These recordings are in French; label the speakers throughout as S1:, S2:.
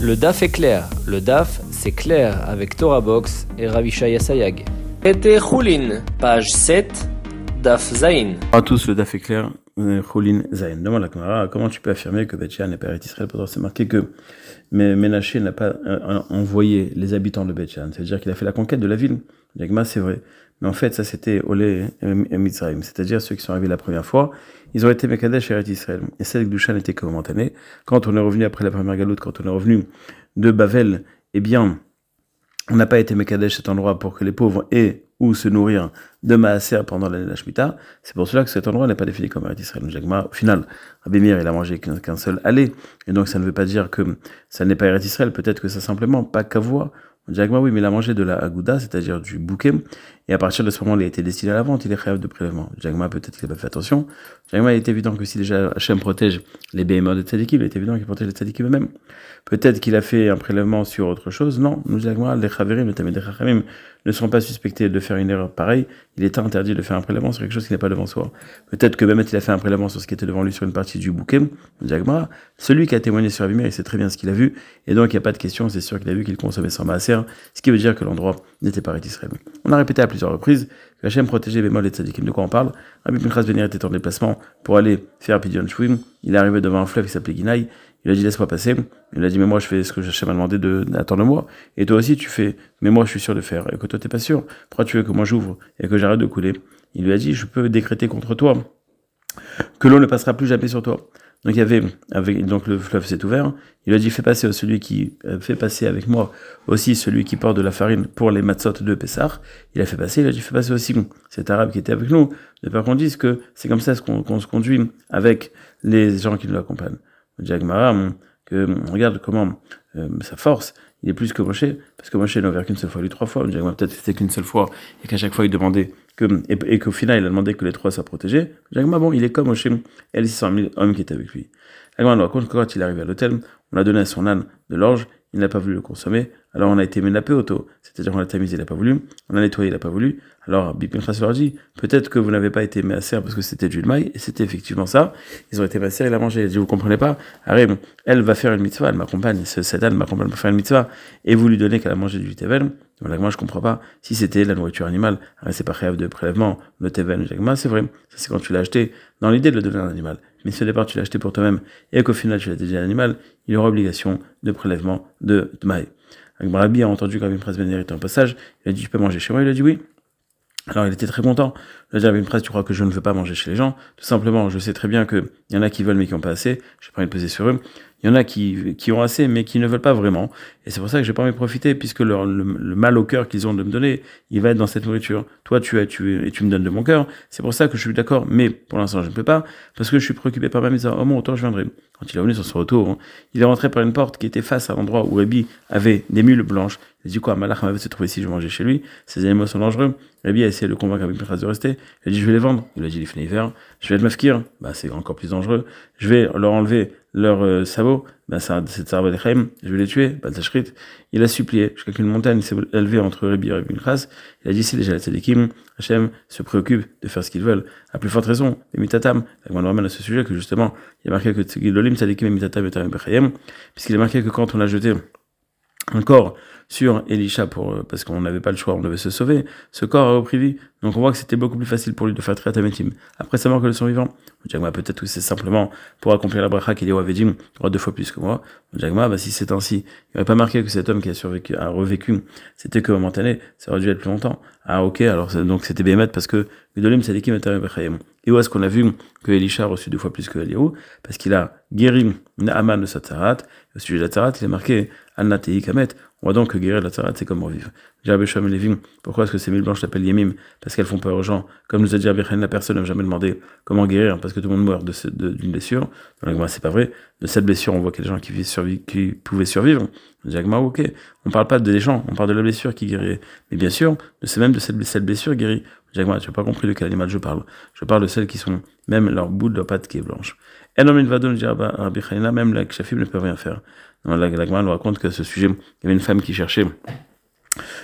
S1: Le DAF est clair. Le DAF, c'est clair avec Torah Box et Ravishaya Sayag. Été Choulin, page 7, DAF Zayin.
S2: À tous, le DAF est clair. Choulin Zayin. Demande la Gemara, comment tu peux affirmer que Beth Shean n'est pas Eretz Israël? Pourtant, c'est marqué que Ménaché n'a pas envoyé les habitants de Beth Shean. C'est-à-dire qu'il a fait la conquête de la ville. Yagma, c'est vrai. Mais en fait, ça, c'était Olé et Mitzrayim. C'est-à-dire ceux qui sont arrivés la première fois, ils ont été Mekadesh et Eretz Israël. Et cette Gdusha n'était que momentanée. Quand on est revenu après la première galoute, quand on est revenu de Bavel, eh bien, on n'a pas été Mekadesh cet endroit pour que les pauvres aient où se nourrir de Maaser pendant l'année de la Shemitah. C'est pour cela que cet endroit n'est pas défini comme Eretz Israël. Jagma, au final, Rabbi Meir, il a mangé qu'un seul aller. Et donc, ça ne veut pas dire que ça n'est pas Eretz Israël. Peut-être que ça simplement pas Kavua. Jagma, oui, mais il a mangé de la Agouda, c'est-à-dire du bouquet. Et à partir de ce moment, il a été destiné à la vente. Il est chayav de prélèvement. Jagma, peut-être qu'il n'a pas fait attention. Jagma, il est évident que si déjà Hachem protège les béhémoths de tzadikim, il est évident qu'il protège les tzadikim eux-mêmes. Peut-être qu'il a fait un prélèvement sur autre chose. Non, nous, Jagma, les chaverim, les tamid chachamim ne sont pas suspectés de faire une erreur pareille. Il est interdit de faire un prélèvement sur quelque chose qui n'est pas devant soi. Peut-être que Bémet, il a fait un prélèvement sur ce qui était devant lui sur une partie du bouquet. Jagma, celui qui a témoigné sur Rabbi Meir, il sait très bien ce qu'il a vu. Et donc, il n'y a pas de question. C'est sûr qu'il a vu qu'il consommait sans maaser, ce qui veut dire que l'endroit n'était pas Eretz Israël. On a répété à plusieurs reprises que Hachem protégeait Bémol et Tzadikim. De quoi on parle? Rabbi Pinchas Ben Yair était en déplacement pour aller faire Pidyon Shvim. Il est arrivé devant un fleuve qui s'appelait Ginaï. Il a dit laisse-moi passer. Il a dit mais moi je fais ce que Hachem m'a demandé d'attendre-moi. Et toi aussi tu fais. Mais moi je suis sûr de faire. Et que toi t'es pas sûr. Pourquoi tu veux que moi j'ouvre et que j'arrête de couler? Il lui a dit je peux décréter contre toi que l'eau ne passera plus jamais sur toi. Donc donc le fleuve s'est ouvert. Il a dit fais passer celui qui fait passer avec moi aussi celui qui porte de la farine pour les matzot de Pessah. Il a fait passer. Il a dit fais passer aussi cet arabe qui était avec nous. Ne pas qu'on dise que c'est comme ça qu'on se conduit avec les gens qui nous accompagnent. Jagmara, que regarde comment sa force, il est plus que Moshe, parce que Moshe n'a ouvert qu'une seule fois, lui 3 fois. Jagmara peut-être c'était qu'une seule fois, et qu'à chaque fois il demandait et qu'au final il a demandé que les 3 soient protégés. Jagmara, bon, il est comme Moshe et les 600 000 hommes qui étaient avec lui. Jagmara nous raconte que quand il est arrivé à l'hôtel, on a donné à son âne de l'orge, il n'a pas voulu le consommer, alors on a été ménapé auto, c'est-à-dire on l'a tamisé, il n'a pas voulu, on a nettoyé, il n'a pas voulu, alors Bipinchas leur dit, peut-être que vous n'avez pas été maaser parce que c'était du maï, et c'était effectivement ça, ils ont été maaser, il a mangé, il a dit, vous comprenez pas, Arrête, elle va faire une mitzvah, elle m'accompagne, cette âne m'accompagne pour faire une mitzvah, et vous lui donnez qu'elle a mangé du tevel, donc moi je comprends pas, si c'était la nourriture animale, c'est pas chayav de prélèvement, le tevel, c'est vrai, ça c'est quand tu l'as acheté, dans l'idée de le donner à un animal. Mais si au départ tu l'as acheté pour toi-même et qu'au final tu l'as déjà à l'animal, il aura obligation de prélèvement de maï. Rabbi a entendu quand Rabbi Pinchas Ben Yair était en passage, il a dit tu peux manger chez moi, il a dit oui. Alors il était très content. Il a dit Rabbi Pinchas, tu crois que je ne veux pas manger chez les gens? Tout simplement, je sais très bien que il y en a qui veulent mais qui n'ont pas assez, je n'ai pas envie de peser sur eux. Il y en a qui ont assez mais qui ne veulent pas vraiment. Et c'est pour ça que j'ai pas envie de profiter, puisque le mal au cœur qu'ils ont de me donner, il va être dans cette nourriture. Toi, tu me donnes de mon cœur. C'est pour ça que je suis d'accord, mais pour l'instant, je ne peux pas, parce que je suis préoccupé par ma mise à bon, autant je viendrai. Quand il est venu sur son retour, il est rentré par une porte qui était face à l'endroit où Rabbi avait des mules blanches. Il a dit quoi, Malach m'avait se trouver ici, je mangeais chez lui. Ces animaux sont dangereux. Rabbi a essayé de le convaincre Rabbi Pinchas de rester. Il a dit, je vais les vendre. Il a dit, les finit hiver. Je vais être mafkir. C'est encore plus dangereux. Je vais leur enlever leurs sabots. C'est Tzarba de Chaim. Je vais les tuer. Tachrit. Il a supplié jusqu'à qu'une montagne s'est élevée entre Rabbi et Rabbi Pinchas. Il a dit, si déjà les tzadikim, Hachem se préoccupe de faire ce qu'ils veulent. À plus forte raison, les mitatam. On ramène à ce sujet que justement, il est marqué que Gidolim tzadikim et mitatam et tarim bechayem, puisqu'il est marqué que quand on l'a jeté un corps sur Elisha parce qu'on n'avait pas le choix, on devait se sauver, ce corps a repris vie. Donc on voit que c'était beaucoup plus facile pour lui de faire très tametim après sa mort que de son vivant. Peut-être que c'est simplement pour accomplir la bracha qu'il est au Avedim, 2 fois plus que moi. Si c'est ainsi, il n'aurait pas marqué que cet homme qui a revécu, c'était que momentané, ça aurait dû être plus longtemps. Ah ok, alors donc c'était Bémet parce que Gedolim Tzadikim et Tarim Bechayim. Et où est-ce qu'on a vu que Elisha a reçu 2 fois plus que Eliyahu? Parce qu'il a guéri Naaman de sa tzarat. Au sujet de la tzarat, il est marqué Al Natei Kamet. On voit donc que guérir la tzarat, c'est comme revivre. Rabbi Shlomo Lévi, pourquoi est-ce que ces mille blanches s'appellent Yemim? Parce qu'elles font peur aux gens. Comme nous a dit Rabbi Chaim, la personne n'a jamais demandé comment guérir, parce que tout le monde meurt d'une blessure. Dans la Gemara, c'est pas vrai. De cette blessure, on voit qu'il y a des gens qui pouvaient survivre. Dans la Gemara, ok. On parle pas des gens, on parle de la blessure qui guérit. Mais bien sûr, c'est même de cette blessure guérie. Jacques, tu n'as pas compris de quel animal je parle. Je parle de celles qui sont, même leur bout de leur patte qui est blanche. Et non, mais Rabbi Chaim, même la Kshafim ne peuvent rien faire. Dans la Gemara nous raconte que ce sujet, il y avait une femme qui cherchait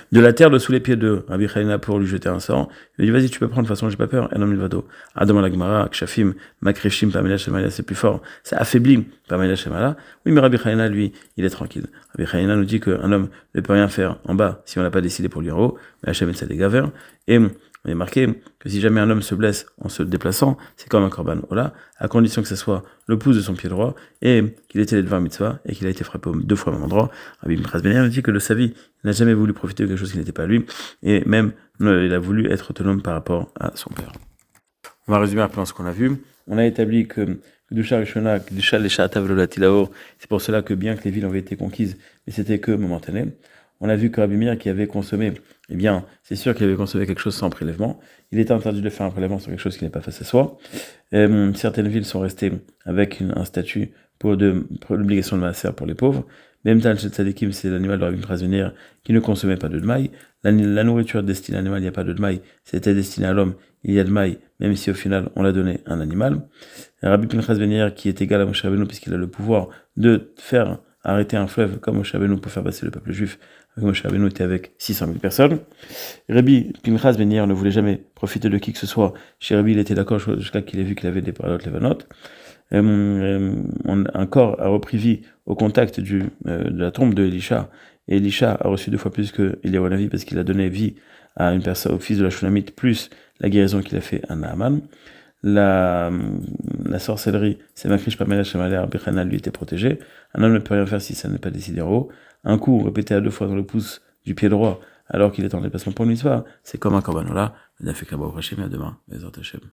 S2: de la terre de sous les pieds de Rabbi Hanina pour lui jeter un sort. Il lui dit, vas-y, tu peux prendre, de toute façon, j'ai pas peur. Et non, milvado. Adam al-Agmara, Kshafim, Makreshim, Pamela Shemala, c'est plus fort. C'est affaibli, Pamela Shemala. Oui, mais Rabbi Hanina, lui, il est tranquille. Rabbi Hanina nous dit qu'un homme ne peut rien faire en bas si on n'a pas décidé pour lui en haut. Mais Hachem est des gavers. Et on est marqué que si jamais un homme se blesse en se déplaçant, c'est comme un korban ola, à condition que ce soit le pouce de son pied droit et qu'il ait été devant mitzvah et qu'il a été frappé 2 fois au même endroit. Rabbi Pinchas Ben Yair nous dit que de sa vie, il n'a jamais voulu profiter de quelque chose qui n'était pas lui et même il a voulu être autonome par rapport à son père. On va résumer rapidement ce qu'on a vu. On a établi que Kedusha Rishona, Kedusha Lesha Atav Tilaor, c'est pour cela que bien que les villes avaient été conquises, mais c'était que momentané. On a vu que Rabbi Meir qui avait consommé, eh bien, c'est sûr qu'il avait consommé quelque chose sans prélèvement. Il était interdit de faire un prélèvement sur quelque chose qui n'est pas face à soi. Certaines villes sont restées avec un statut pour l'obligation de maaser pour les pauvres. Même Tal Tzadikim, c'est l'animal de Rabbi Pinchas Ben Yair qui ne consommait pas de maï. La nourriture destinée à l'animal, il n'y a pas de maï. C'était destiné à l'homme, il y a de maï, même si au final on l'a donné à un animal. Rabbi Pinchas Ben Yair qui est égal à Moshe Rabbeinu puisqu'il a le pouvoir de faire arrêter un fleuve comme Moshe Rabbeinu pour faire passer le peuple juif. Moshe Rabbeinu était avec 600 000 personnes. Rabbi Pinchas Ben Yair ne voulait jamais profiter de qui que ce soit. Chez Rabbi, il était d'accord jusqu'à qu'il ait vu qu'il avait des paralotes lévanotes. Un corps a repris vie au contact de la tombe de Elisha. Et Elisha a reçu 2 fois plus que Eliyahu Hanavi parce qu'il a donné vie à une personne, au fils de la Shunamite, plus la guérison qu'il a fait à Naaman. La sorcellerie, c'est Makrish Pamela Shemala, Rabbi Hanina lui était protégé. Un homme ne peut rien faire si ça n'est pas décidé en haut. Un coup répété à 2 fois dans le pouce du pied droit alors qu'il est en déplacement pour une mitzvah, c'est comme un korban ola. Le daf est Kabbalah Hashem, à demain, Bezrat Hashem.